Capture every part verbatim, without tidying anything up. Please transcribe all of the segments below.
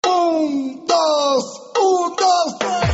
Un, dos, un, dos, tres.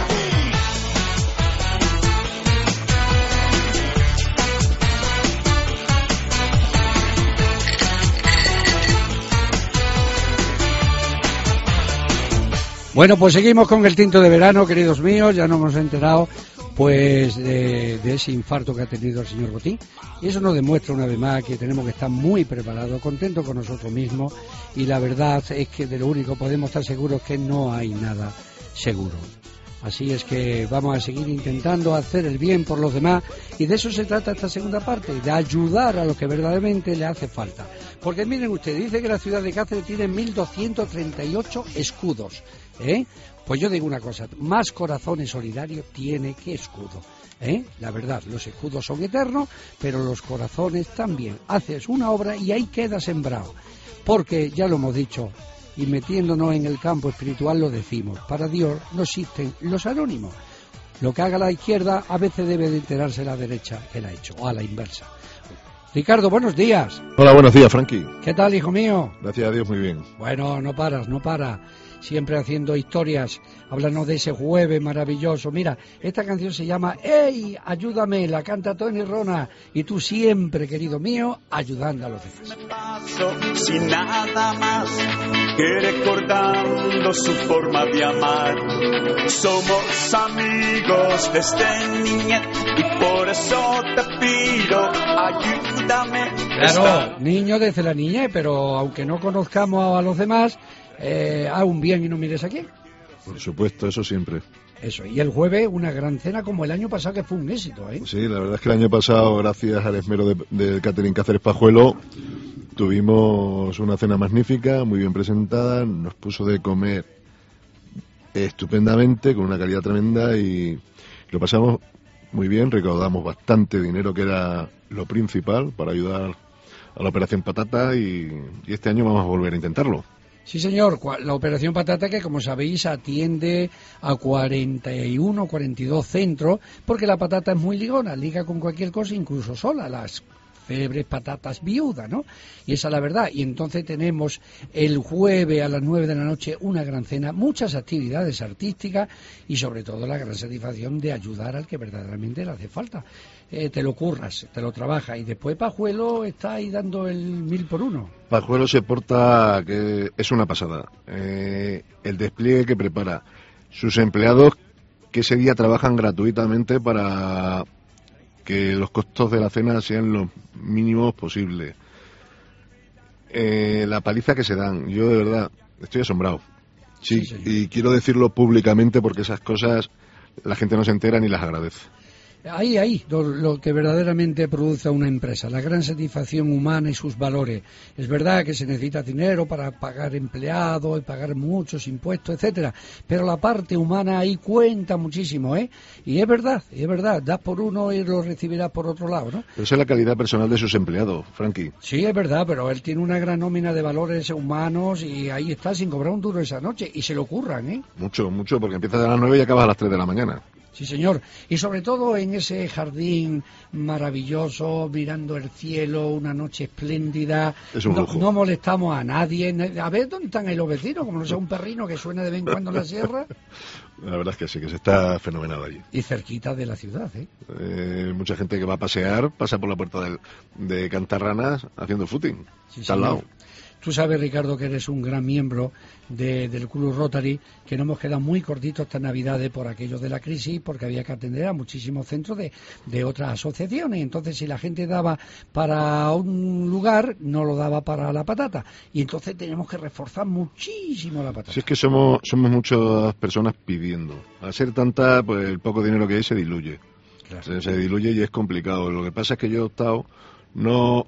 Bueno, pues seguimos con el tinto de verano, queridos míos. Ya nos hemos enterado pues de, de ese infarto que ha tenido el señor Botín, y eso nos demuestra una vez más que tenemos que estar muy preparados, contentos con nosotros mismos, y la verdad es que de lo único podemos estar seguros es que no hay nada seguro. Así es que vamos a seguir intentando hacer el bien por los demás, y de eso se trata esta segunda parte, de ayudar a los que verdaderamente le hace falta. Porque miren ustedes, dice que la ciudad de Cáceres tiene mil doscientos treinta y ocho escudos, ¿eh? Pues yo digo una cosa, más corazones solidarios tiene que escudo, ¿eh? La verdad, los escudos son eternos, pero los corazones también. Haces una obra y ahí queda sembrado, porque ya lo hemos dicho, y metiéndonos en el campo espiritual lo decimos, para Dios no existen los anónimos. Lo que haga la izquierda a veces debe de enterarse la derecha que la ha hecho, o a la inversa. Ricardo, buenos días. Hola, buenos días, Frankie. ¿Qué tal, hijo mío? Gracias a Dios, muy bien. Bueno, no paras, no paras. Siempre haciendo historias. Háblanos de ese jueves maravilloso. Mira, esta canción se llama ¡Ey, ayúdame! La canta Tony Rona. Y tú siempre, querido mío, ayudando a los demás. Me paso sin nada más que recordando su forma de amar. Somos amigos desde niñez y por eso te pido, ayúdame. Claro, niño desde la niñez, pero aunque no conozcamos a los demás, eh, haz un bien y no mires a quién. Por supuesto, eso siempre. Eso, y el jueves una gran cena como el año pasado, que fue un éxito, ¿eh? Sí, la verdad es que el año pasado, gracias al esmero de, de Catherine Cáceres Pajuelo, tuvimos una cena magnífica, muy bien presentada, nos puso de comer estupendamente, con una calidad tremenda, y lo pasamos muy bien, recaudamos bastante dinero, que era lo principal, para ayudar a la Operación Patata, y, y este año vamos a volver a intentarlo. Sí, señor, la Operación Patata, que como sabéis atiende a cuarenta y uno, cuarenta y dos centros, porque la patata es muy ligona, liga con cualquier cosa, incluso sola, las febres patatas viudas, ¿no? Y esa es la verdad. Y entonces tenemos el jueves a las nueve de la noche una gran cena, muchas actividades artísticas y sobre todo la gran satisfacción de ayudar al que verdaderamente le hace falta. Eh, te lo curras, te lo trabajas, y después Pajuelo está ahí dando el mil por uno. Pajuelo se porta que es una pasada. Eh, el despliegue que prepara, sus empleados que ese día trabajan gratuitamente para que los costos de la cena sean los mínimos posibles. Eh, la paliza que se dan, yo de verdad estoy asombrado. Sí, sí, y quiero decirlo públicamente porque esas cosas la gente no se entera ni las agradece. Ahí, ahí, lo, lo que verdaderamente produce una empresa, la gran satisfacción humana y sus valores. Es verdad que se necesita dinero para pagar empleados y pagar muchos impuestos, etcétera, pero la parte humana ahí cuenta muchísimo, ¿eh? Y es verdad, es verdad, das por uno y lo recibirás por otro lado, ¿no? Pero esa es la calidad personal de sus empleados, Frankie. Sí, es verdad, pero él tiene una gran nómina de valores humanos y ahí está sin cobrar un duro esa noche, y se lo curran, ¿eh? Mucho, mucho, porque empiezas a las nueve y acabas a las tres de la mañana. Sí, señor, y sobre todo en ese jardín maravilloso, mirando el cielo, una noche espléndida. Es un lujo. No, no molestamos a nadie. A ver dónde están ahí los vecinos, como no sea un perrino que suena de vez en cuando en la sierra. La verdad es que sí, que se está fenomenal allí. Y cerquita de la ciudad, ¿eh? eh mucha gente que va a pasear pasa por la puerta del, de Cantarranas haciendo footing. Sí, está al lado. Tú sabes, Ricardo, que eres un gran miembro de, del Club Rotary, que nos hemos quedado muy cortitos estas Navidades por aquello de la crisis, porque había que atender a muchísimos centros de, de otras asociaciones. Entonces, si la gente daba para un lugar, no lo daba para la patata. Y entonces tenemos que reforzar muchísimo la patata. Si es que somos, somos muchas personas pidiendo. Al ser tanta, pues el poco dinero que hay se diluye. Claro. Se, se diluye y es complicado. Lo que pasa es que yo he optado, no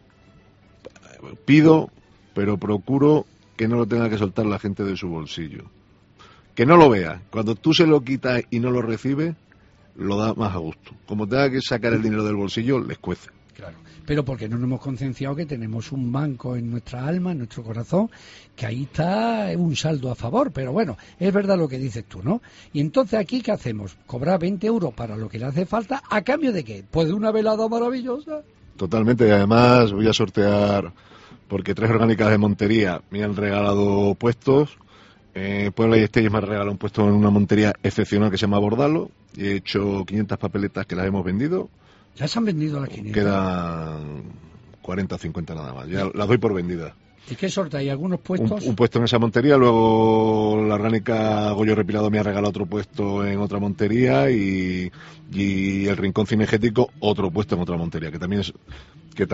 pido, pero procuro que no lo tenga que soltar la gente de su bolsillo. Que no lo vea. Cuando tú se lo quitas y no lo recibes, lo da más a gusto. Como tenga que sacar el dinero del bolsillo, les cuece. Claro, pero porque no nos hemos concienciado que tenemos un banco en nuestra alma, en nuestro corazón, que ahí está un saldo a favor. Pero bueno, es verdad lo que dices tú, ¿no? Y entonces aquí, ¿qué hacemos? Cobrar veinte euros para lo que le hace falta, ¿a cambio de qué? Pues de una velada maravillosa. Totalmente, y además voy a sortear, porque tres orgánicas de Montería me han regalado puestos, Eh, Puebla y Estelles me ha regalado un puesto en una montería excepcional que se llama Bordalo. Y he hecho quinientas papeletas que las hemos vendido. ¿Ya se han vendido las quinientas? Quedan cuarenta o cincuenta nada más. Ya las doy por vendidas. ¿Y qué sorteáis? ¿Algunos puestos? Un, un puesto en esa montería, luego la orgánica Goyo Repilado me ha regalado otro puesto en otra montería y, y el Rincón Cinegético otro puesto en otra montería, que también es, que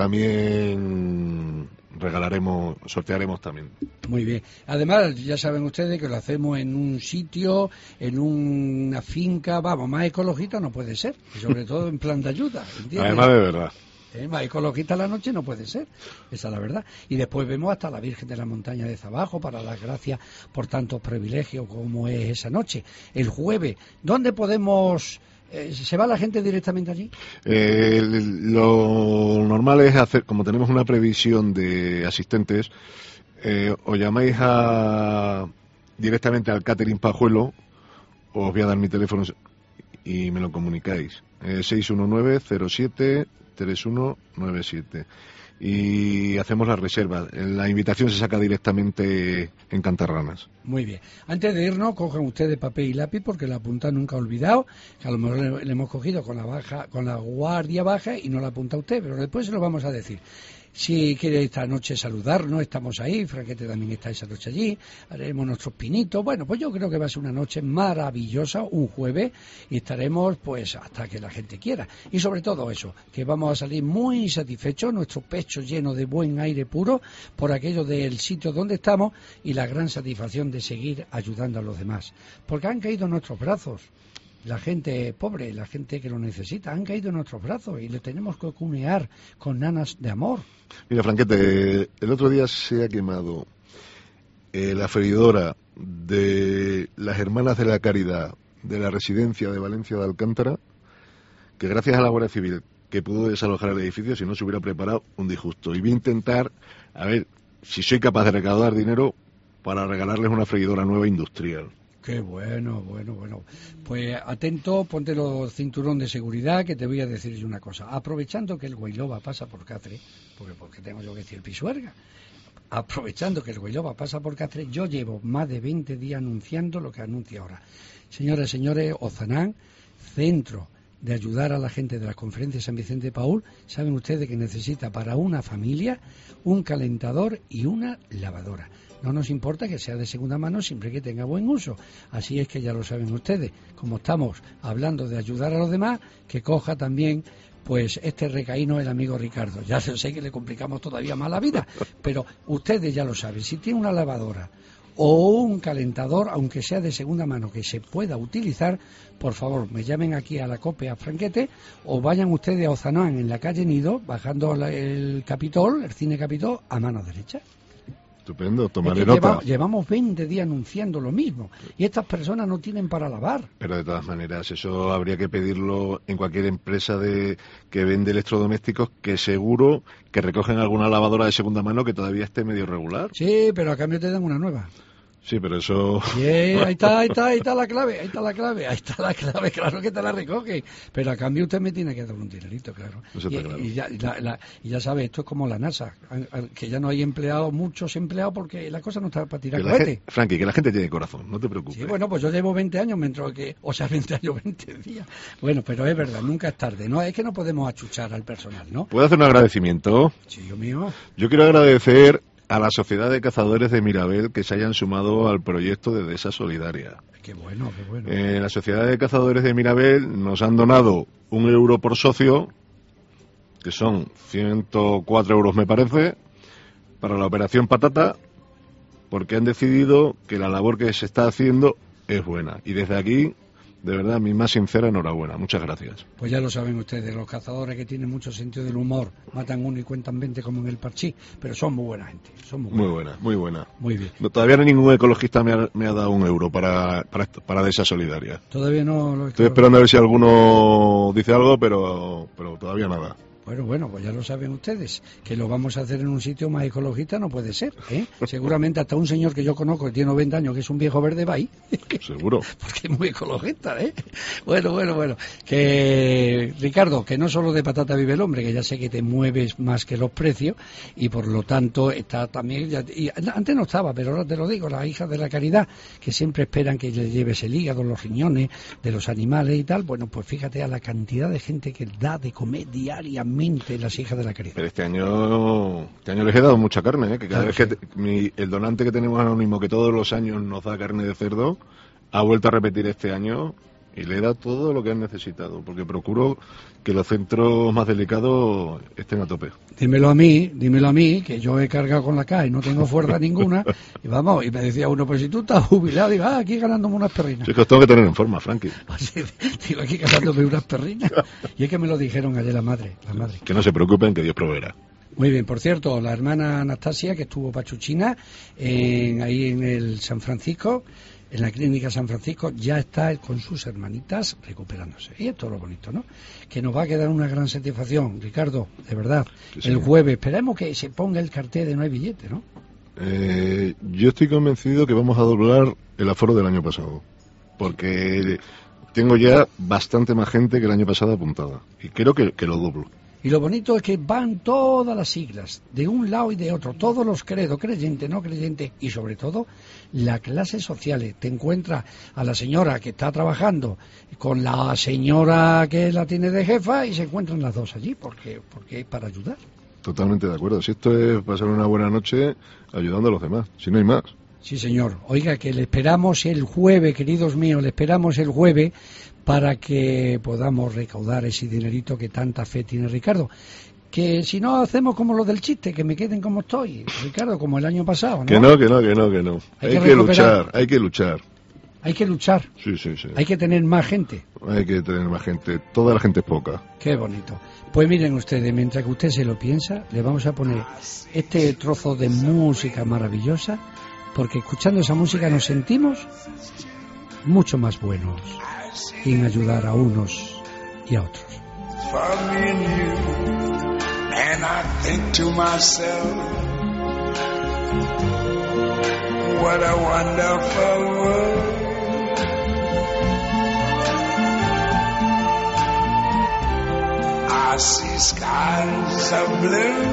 también regalaremos, sortearemos también. Muy bien. Además, ya saben ustedes que lo hacemos en un sitio, en una finca, vamos, más ecologista no puede ser, y sobre todo en plan de ayuda, ¿entiendes? Además de verdad. ¿Eh? Más ecologista la noche no puede ser, esa es la verdad. Y después vemos hasta la Virgen de la Montaña de Zabajo para las gracias por tantos privilegios como es esa noche. El jueves, ¿dónde podemos...? Eh, ¿Se va la gente directamente allí? Eh, lo normal es hacer, como tenemos una previsión de asistentes, eh, os llamáis a, directamente al catering Pajuelo, os voy a dar mi teléfono y me lo comunicáis. Eh, seis uno nueve cero siete tres uno nueve siete y hacemos la reserva. La invitación se saca directamente en Cantarranas. Muy bien. Antes de irnos, cojan ustedes papel y lápiz porque la punta nunca ha olvidado, que a lo mejor le, le hemos cogido con la baja, con la guardia baja y no la apunta usted, pero después se lo vamos a decir. Si quiere esta noche saludarnos, estamos ahí, Franquete también está esa noche allí, haremos nuestros pinitos. Bueno, pues yo creo que va a ser una noche maravillosa, un jueves, y estaremos pues hasta que la gente quiera. Y sobre todo eso, que vamos a salir muy satisfechos, nuestro pecho lleno de buen aire puro por aquello del sitio donde estamos y la gran satisfacción de seguir ayudando a los demás. Porque han caído en nuestros brazos. La gente pobre, la gente que lo necesita, han caído en nuestros brazos y le tenemos que cunear con nanas de amor. Mira, Franquete, el otro día se ha quemado eh, la freidora de las Hermanas de la Caridad de la residencia de Valencia de Alcántara, que gracias a la Guardia Civil que pudo desalojar el edificio, si no se hubiera preparado un disgusto. Y voy a intentar, a ver, si soy capaz de recaudar dinero para regalarles una freidora nueva industrial. Qué bueno, bueno, bueno. Pues atento, ponte los cinturón de seguridad, que te voy a decir yo una cosa. Aprovechando que el Guaylova pasa por Cáceres, porque, porque tengo yo que decir Pisuerga, aprovechando que el Guaylova pasa por Cáceres, yo llevo más de veinte días anunciando lo que anuncia ahora. Señoras y señores, Ozanam, centro de ayudar a la gente de la Conferencia de San Vicente de Paúl, saben ustedes que necesita para una familia un calentador y una lavadora. No nos importa que sea de segunda mano siempre que tenga buen uso. Así es que ya lo saben ustedes. Como estamos hablando de ayudar a los demás, que coja también pues este recaíno el amigo Ricardo. Ya sé que le complicamos todavía más la vida, pero ustedes ya lo saben. Si tiene una lavadora o un calentador, aunque sea de segunda mano, que se pueda utilizar, por favor, me llamen aquí a la COPE a Franquete o vayan ustedes a Ozanam en la calle Nido, bajando el Capitol, el Cine Capitol, a mano derecha. Estupendo, tomaré es que nota. Llevamos, llevamos veinte días anunciando lo mismo y estas personas no tienen para lavar. Pero de todas maneras, eso habría que pedirlo en cualquier empresa de que vende electrodomésticos, que seguro que recogen alguna lavadora de segunda mano que todavía esté medio regular. Sí, pero a cambio te dan una nueva. Sí, pero eso... Yeah, ahí está, ahí está, ahí está la clave, ahí está la clave, ahí está la clave, claro que te la recoge, pero a cambio usted me tiene que dar un dinerito, claro. Eso está y, claro. y, ya, y, la, la, y ya sabe, esto es como la NASA, que ya no hay empleados, muchos empleados, porque la cosa no está para tirar cohetes. Frankie, que la gente tiene corazón, no te preocupes. Sí, bueno, pues yo llevo veinte años, mientras que, o sea, veinte años, veinte días. Bueno, pero es verdad, nunca es tarde, ¿no? Es que no podemos achuchar al personal, ¿no? ¿Puedo hacer un agradecimiento? Sí, Dios mío. Yo quiero agradecer a la Sociedad de Cazadores de Mirabel que se hayan sumado al proyecto de Dehesa Solidaria. Qué bueno, qué bueno. Eh, la Sociedad de Cazadores de Mirabel nos han donado un euro por socio, que son ciento cuatro euros me parece, para la operación Patata, porque han decidido que la labor que se está haciendo es buena. Y desde aquí, de verdad, mi más sincera enhorabuena. Muchas gracias. Pues ya lo saben ustedes, los cazadores que tienen mucho sentido del humor, matan uno y cuentan veinte como en el Parchí, pero son muy buena gente. Son muy, muy buena, muy buena. Muy bien. No, todavía no ningún ecologista me ha, me ha dado un euro para, para, para Dehesa Solidaria. Todavía no lo Estoy esperando a ver si alguno dice algo, pero, pero todavía nada. Bueno, bueno, pues ya lo saben ustedes, que lo vamos a hacer en un sitio más ecologista no puede ser, ¿eh? Seguramente hasta un señor que yo conozco que tiene noventa años, que es un viejo verde, va ahí. Seguro. Porque es muy ecologista, ¿eh? Bueno, bueno, bueno. Que, Ricardo, que no solo de patata vive el hombre, que ya sé que te mueves más que los precios, y por lo tanto está también, ya, y antes no estaba, pero ahora te lo digo, las hijas de la caridad, que siempre esperan que le lleves el hígado, los riñones de los animales y tal, bueno, pues fíjate a la cantidad de gente que da de comer diariamente las hijas de la caridad. Pero este año este año les he dado mucha carne, ¿eh? Que cada claro, vez sí. que te, mi, el donante que tenemos anónimo, que todos los años nos da carne de cerdo, ha vuelto a repetir este año y le da todo lo que han necesitado, porque procuro que los centros más delicados estén a tope. Dímelo a mí, dímelo a mí, que yo he cargado con la K y no tengo fuerza ninguna, y vamos, y me decía uno, pues si tú estás jubilado, digo, ah, aquí ganándome unas perrinas. Sí, que os tengo que tener en forma, Frankie. Así, digo, aquí ganándome unas perrinas. Y es que me lo dijeron ayer la madre, la madre. Que no se preocupen, que Dios proveerá. Muy bien, por cierto, la hermana Anastasia, que estuvo pachuchina, en, ahí en el San Francisco, en la clínica San Francisco, ya está con sus hermanitas recuperándose. Y esto es lo bonito, ¿no? Que nos va a quedar una gran satisfacción, Ricardo, de verdad. Sí, el jueves, esperemos que se ponga el cartel de no hay billete, ¿no? Eh, yo estoy convencido que vamos a doblar el aforo del año pasado, porque tengo ya bastante más gente que el año pasado apuntada, y creo que, que lo doblo. Y lo bonito es que van todas las siglas, de un lado y de otro, todos los credos, creyente, no creyente, y sobre todo las clases sociales. Te encuentras a la señora que está trabajando con la señora que la tiene de jefa y se encuentran las dos allí, porque, porque es para ayudar. Totalmente de acuerdo. Si esto es pasar una buena noche ayudando a los demás, si no hay más. Sí, señor. Oiga, que le esperamos el jueves, queridos míos, le esperamos el jueves para que podamos recaudar ese dinerito que tanta fe tiene Ricardo. Que si no hacemos como lo del chiste, que me queden como estoy, Ricardo, como el año pasado, ¿no? Que no, que no, que no, que no. Hay, hay que, que luchar, hay que luchar. Hay que luchar. Sí, sí, sí. Hay que tener más gente. Hay que tener más gente. Toda la gente es poca. Qué bonito. Pues miren ustedes, mientras que usted se lo piensa, le vamos a poner este trozo de música maravillosa, porque escuchando esa música nos sentimos mucho más buenos en ayudar a unos y a otros. For me and you, and I think to myself, what a wonderful world. I see skies of blue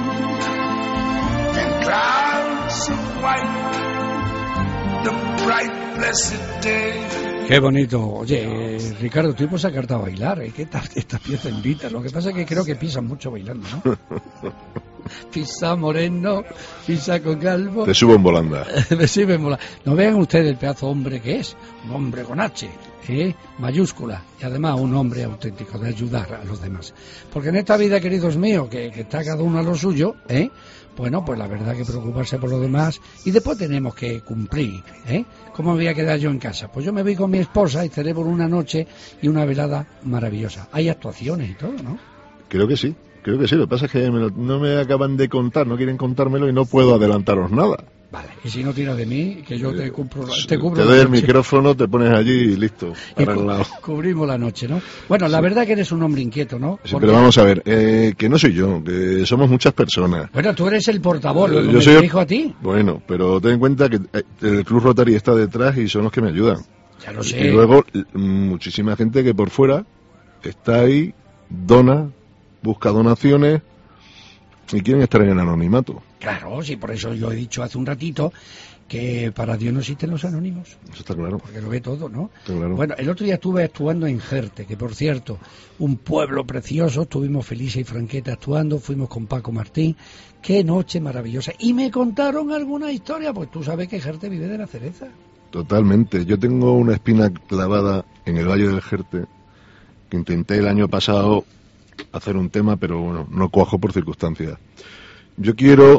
and clouds of white, the bright blessed day. Qué bonito. Oye, eh, Ricardo, tú ibas a sacarte a bailar, ¿eh? ¿Qué tal esta pieza invita? Lo que pasa es que creo que pisan mucho bailando, ¿no? Pisa moreno, pisa con calvo. Te subo en volanda. Me subo en volanda. No vean ustedes el pedazo de hombre que es. Un hombre con H, ¿eh? Mayúscula. Y además un hombre auténtico de ayudar a los demás. Porque en esta vida, queridos míos, que, que está cada uno a lo suyo, ¿eh? Bueno, pues la verdad que preocuparse por los demás y después tenemos que cumplir, ¿eh? ¿Cómo me voy a quedar yo en casa? Pues yo me voy con mi esposa y celebro una noche y una velada maravillosa. Hay actuaciones y todo, ¿no? Creo que sí, creo que sí. Lo que pasa es que me lo, no me acaban de contar, no quieren contármelo y no puedo adelantaros nada. Vale, y si no tira de mí, que yo te cumplo, te, cubro te doy el micrófono, te pones allí y listo, arreglado. Y cu cubrimos la noche, ¿no? Bueno, la sí. verdad que eres un hombre inquieto, ¿no? Sí, pero vamos a ver, eh, que no soy yo, que somos muchas personas. Bueno, tú eres el portavoz, ¿lo yo soy me dijo a ti? Bueno, pero ten en cuenta que el Club Rotary está detrás y son los que me ayudan. Ya lo sé. Y luego, muchísima gente que por fuera está ahí, dona, busca donaciones y quieren estar en el anonimato. Claro, sí, por eso yo he dicho hace un ratito que para Dios no existen los anónimos. Eso está claro. Porque lo ve todo, ¿no? Está claro. Bueno, el otro día estuve actuando en Jerte, que por cierto, un pueblo precioso, estuvimos Felicia y Franqueta actuando, fuimos con Paco Martín, qué noche maravillosa. Y me contaron alguna historia, pues tú sabes que Jerte vive de la cereza. Totalmente. Yo tengo una espina clavada en el Valle del Jerte, que intenté el año pasado hacer un tema, pero bueno, no cuajo por circunstancias. Yo quiero,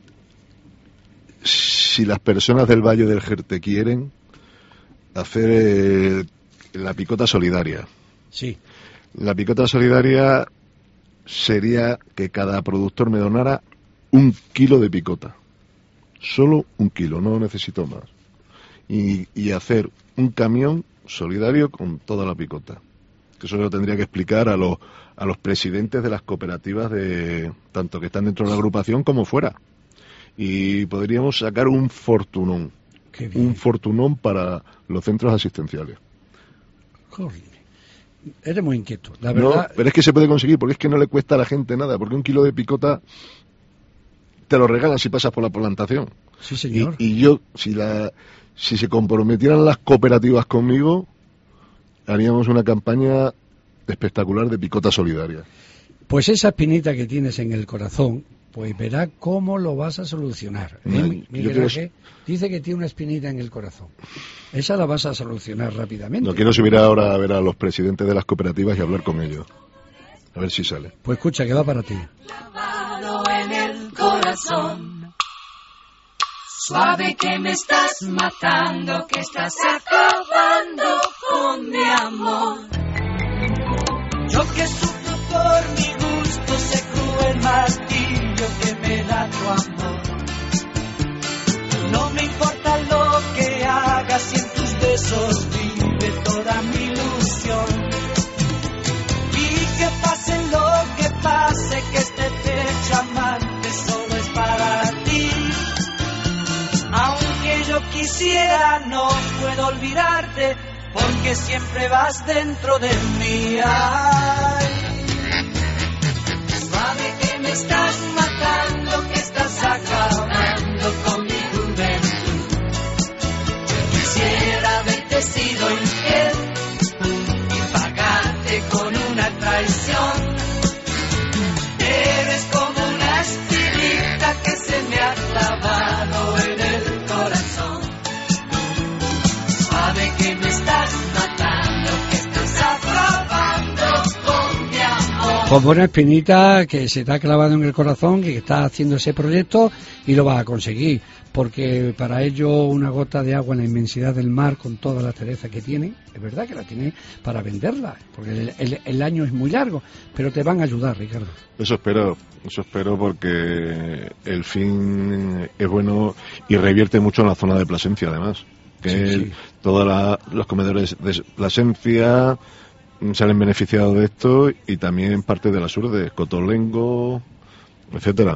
si las personas del Valle del Jerte quieren, hacer eh, la picota solidaria. Sí. La picota solidaria sería que cada productor me donara un kilo de picota. Solo un kilo, no necesito más. Y, y hacer un camión solidario con toda la picota. que eso lo tendría que explicar a los a los presidentes de las cooperativas, de tanto que están dentro de la agrupación como fuera. Y podríamos sacar un fortunón, un fortunón para los centros asistenciales. Joder. Eres muy inquieto, la verdad. No, pero es que se puede conseguir, porque es que no le cuesta a la gente nada, porque un kilo de picota te lo regalan si pasas por la plantación. Sí, señor. Y, y yo, si la si se comprometieran las cooperativas conmigo, haríamos una campaña espectacular de picota solidaria. Pues esa espinita que tienes en el corazón, pues verá cómo lo vas a solucionar. ¿eh? No, Miguel quiero... Ángel dice que tiene una espinita en el corazón. Esa la vas a solucionar rápidamente. No quiero subir ahora a ver a los presidentes de las cooperativas y hablar con ellos. A ver si sale. Pues escucha, que va para ti. Clavado en el corazón, suave que me estás matando, que estás acabando con mi amor. Yo que sufro por mi gusto, sé cruel martirio que me da tu amor. No me importa lo que hagas y en tus besos vive toda mi ilusión. Y que pase lo que pase, que este pecho amante solo es para ti. Aunque yo quisiera, no puedo olvidarte, porque siempre vas dentro de mí. Ay, suave que me estás matando, que estás acabando con mi juventud. Yo quisiera haberte sido infiel y pagarte con una traición. Eres como una espinita que se me ha clavado en el corazón. Suave que me estás matando, que estás acabando con mi amor. Pues buena espinita que se te ha clavado en el corazón, que estás haciendo ese proyecto y lo vas a conseguir, porque para ello una gota de agua en la inmensidad del mar, con toda la cereza que tiene, es verdad que la tiene para venderla, porque el, el, el año es muy largo, pero te van a ayudar, Ricardo. Eso espero, eso espero, porque el fin es bueno y revierte mucho en la zona de Plasencia, además. Que sí, sí. Todos la, los comedores de Plasencia salen beneficiados de esto, y también parte de la sur de Cotolengo, etcétera.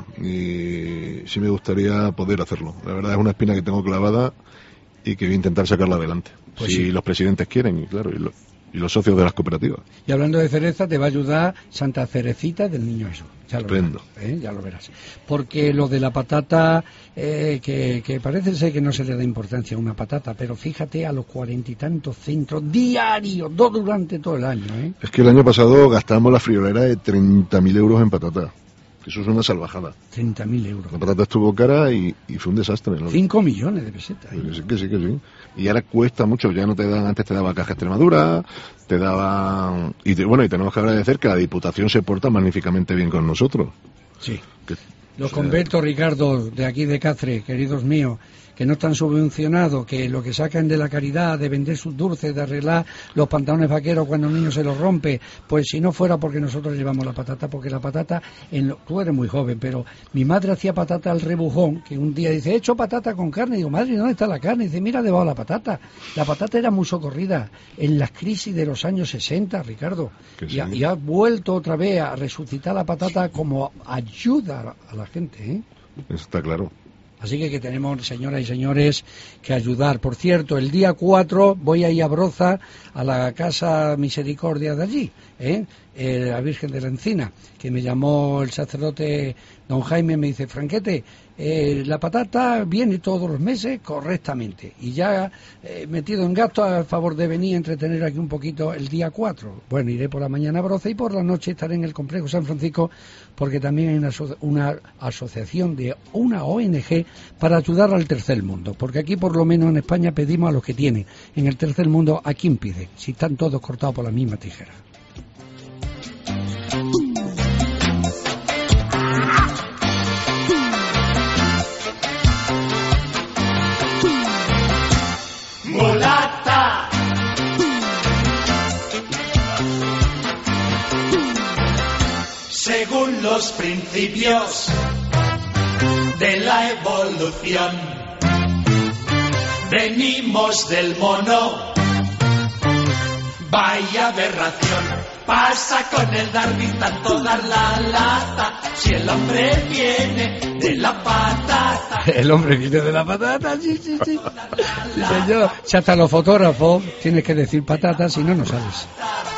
Y sí me gustaría poder hacerlo. La verdad es una espina que tengo clavada y que voy a intentar sacarla adelante. Pues si sí. Los presidentes quieren, y claro, y, lo, y los socios de las cooperativas. Y hablando de cereza, te va a ayudar Santa Cerecita del Niño Jesús. Ya lo verás, ¿eh? Ya lo verás. Porque lo de la patata, eh, que, que parece ser que no se le da importancia a una patata, pero fíjate a los cuarenta y tantos centros diarios, dos durante todo el año, ¿eh? Es que el año pasado gastamos la friolera de treinta mil euros en patata. Eso es una salvajada. treinta mil euros. La patata estuvo cara y, y fue un desastre, ¿no? cinco millones de pesetas. ¿eh? Sí, que sí, que sí. Y ahora cuesta mucho. Ya no te dan, antes te daba Caja Extremadura, te daban... Y te, bueno, y tenemos que agradecer que la Diputación se porta magníficamente bien con nosotros. Sí. Que, Los o sea, conventos, Ricardo, de aquí de Cáceres, queridos míos, que no están subvencionados, que lo que sacan de la caridad, de vender sus dulces, de arreglar los pantalones vaqueros cuando un niño se los rompe, pues si no fuera porque nosotros llevamos la patata, porque la patata, en lo, tú eres muy joven, pero mi madre hacía patata al rebujón, que un día dice, he hecho patata con carne, y digo, madre, ¿dónde está la carne? Y dice, mira debajo la patata. La patata era muy socorrida en las crisis de los años sesenta, Ricardo, sí. y, ha, y ha vuelto otra vez a resucitar la patata como ayuda a la gente, ¿eh? Eso está claro. Así que, que tenemos, señoras y señores, que ayudar. Por cierto, el día cuatro voy a ir a Broza, a la Casa Misericordia de allí, ¿eh? Eh, la Virgen de la Encina, que me llamó el sacerdote don Jaime, me dice, Franquete, eh, la patata viene todos los meses correctamente, y ya eh, metido en gasto a favor de venir a entretener aquí un poquito el día cuatro. Bueno, iré por la mañana a Broza y por la noche estaré en el Complejo San Francisco, porque también hay una, aso- una asociación de una O N G para ayudar al tercer mundo, porque aquí por lo menos en España pedimos a los que tienen. En el tercer mundo, ¿a quién pide? Si están todos cortados por la misma tijera. Mulata. Según los principios de la evolución, venimos del mono, Vaya aberración, pasa con el Darwin, tanto dar la lata, si el hombre viene de la patata. El hombre viene de la patata, sí, sí, sí. Sí, señor. Si hasta los fotógrafos tienes que decir patata, si no, no sales.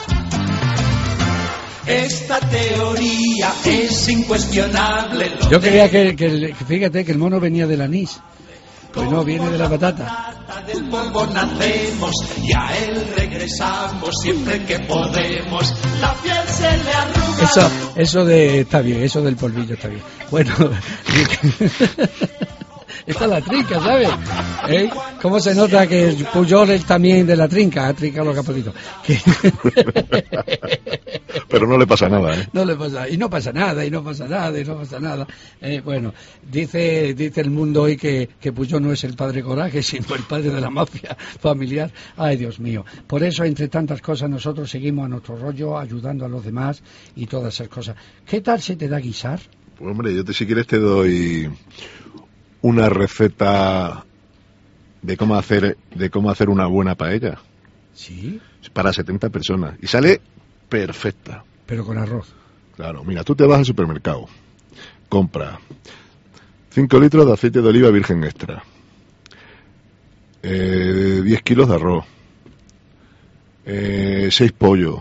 Esta teoría es incuestionable. Yo creía que, que, que, fíjate, que el mono venía del anís. Pues no, viene de la patata. Del polvo nacemos y a él regresamos siempre que podemos. La piel se le arruga. Eso, eso de, está bien, eso del polvillo está bien. Bueno, esta es la trinca, ¿sabes? ¿Eh? ¿Cómo se nota que Puyol es también de la trinca? Ha trincado los capotitos. Que... Pero no le pasa nada, ¿eh? No le pasa, y no pasa nada, y no pasa nada, y no pasa nada. Eh, bueno, dice dice el mundo hoy que, que Puyol no es el padre Coraje, sino el padre de la mafia familiar. Ay, Dios mío. Por eso, entre tantas cosas, nosotros seguimos a nuestro rollo, ayudando a los demás y todas esas cosas. ¿Qué tal se te da guisar? Pues hombre, yo te, si quieres te doy una receta de cómo hacer de cómo hacer una buena paella. Sí. Para setenta personas. Y sale perfecta. Pero con arroz. Claro, mira, tú te vas al supermercado, compra cinco litros de aceite de oliva virgen extra, eh, diez kilos de arroz, eh, seis pollos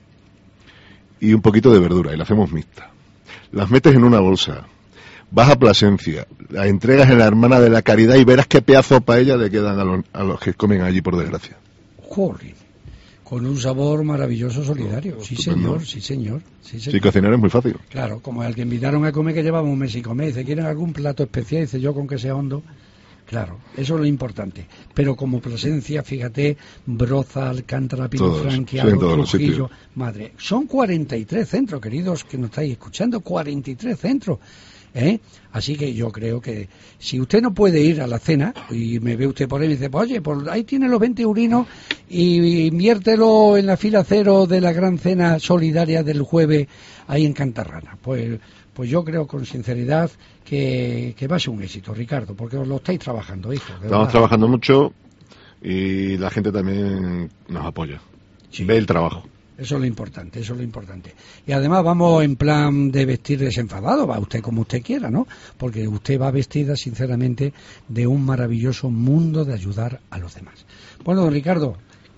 y un poquito de verdura, y la hacemos mixta. Las metes en una bolsa, vas a Plasencia, la entregas en la Hermana de la Caridad y verás qué pedazo de paella le quedan a los, a los que comen allí, por desgracia. Joder. Con un sabor maravilloso, solidario. Oh, sí, señor, sí, señor. Sí, señor. Sí, cocinar es muy fácil. Claro, como al que invitaron a comer, que llevamos un mes y comer, dice, ¿quieren algún plato especial? Dice, yo con que sea hondo. Claro, eso es lo importante. Pero como presencia, fíjate, Broza, Alcántara, Pino Franquiado, Trujillo, madre. Son cuarenta y tres centros, queridos, que nos estáis escuchando, cuarenta y tres centros. ¿Eh? Así que yo creo que si usted no puede ir a la cena y me ve usted por ahí y me dice, pues, oye, pues ahí tiene los veinte eurinos y inviértelo en la fila cero de la gran cena solidaria del jueves ahí en Cantarrana, pues pues yo creo con sinceridad que, que va a ser un éxito, Ricardo, porque os lo estáis trabajando, hijo. Estamos verdad. trabajando mucho y la gente también nos apoya, sí. Ve el trabajo. Eso es lo importante, eso es lo importante. Y además vamos en plan de vestir desenfadado, va usted como usted quiera, ¿no? Porque usted va vestida, sinceramente, de un maravilloso mundo de ayudar a los demás. Bueno, don Ricardo,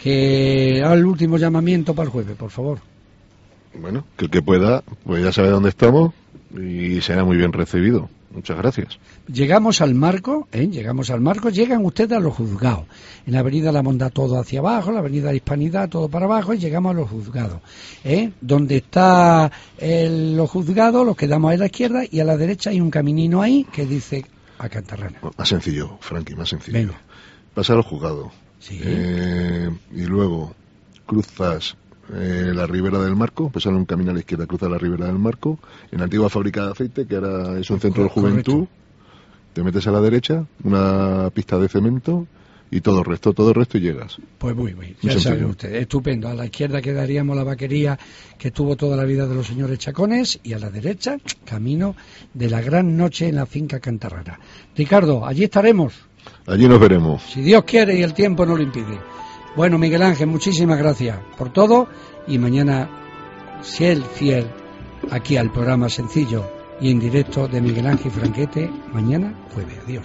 que haga el último llamamiento para el jueves, por favor. Bueno, que el que pueda, pues ya sabe dónde estamos y será muy bien recibido. Muchas gracias. Llegamos al marco, ¿eh? Llegamos al marco, llegan ustedes a los juzgados. En la avenida La Mondá todo hacia abajo, la avenida La Hispanidad todo para abajo y llegamos a los juzgados. ¿Eh? Donde está el, los juzgados, los quedamos a la izquierda y a la derecha hay un caminino ahí que dice a Cantarrana. Más sencillo, Frankie, más sencillo. Venga. Pasar al juzgado. Sí. Eh, y luego cruzas Eh, la Ribera del Marco, pues sale un camino a la izquierda, cruza la Ribera del Marco, en la antigua fábrica de aceite, que ahora es un centro de juventud. Correcto. Te metes a la derecha, una pista de cemento y todo el resto, todo el resto y llegas. Pues muy bien, ya saben ustedes, estupendo. A la izquierda quedaríamos la vaquería que tuvo toda la vida de los señores Chacones y a la derecha, camino de la gran noche en la finca Cantarrana. Ricardo, allí estaremos. Allí nos veremos. Si Dios quiere y el tiempo no lo impide. Bueno, Miguel Ángel, muchísimas gracias por todo y mañana, si él fiel, aquí al programa sencillo y en directo de Miguel Ángel Franquete, mañana jueves. Adiós.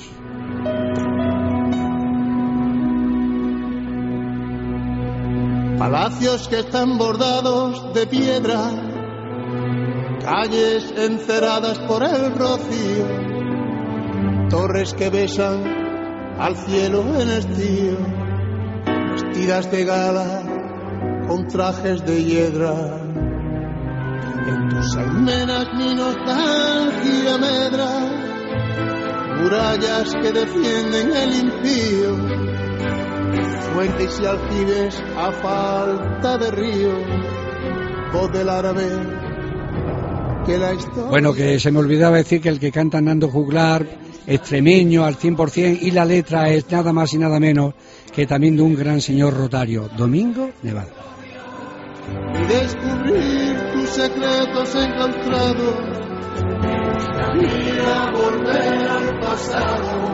Palacios que están bordados de piedra, calles enceradas por el rocío, torres que besan al cielo en estío, vestidas de gala con trajes de hiedra. En tus almenas mi nostalgia medra, murallas que defienden el impío, fuentes y aljibes a falta de río, voz del árabe que la historia... Bueno, que se me olvidaba decir que el que canta Nando Juglar, extremeño al cien por cien, y la letra es nada más y nada menos que también de un gran señor rotario, Domingo Nevada. Y descubrir tus secretos enclaustrados, me gustaría volver al pasado,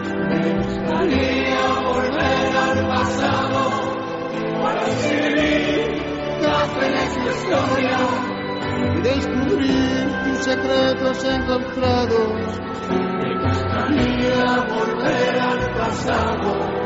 me gustaría volver al pasado, para seguir historia y descubrir tus secretos encontrados. me gustaría volver al pasado.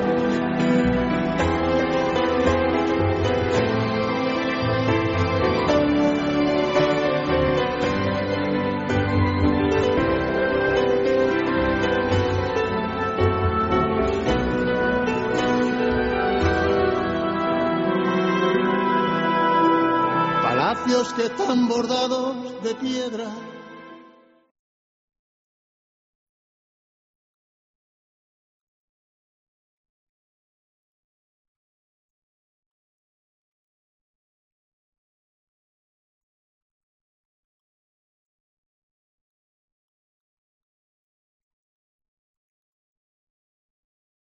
Palacios que están bordados de piedra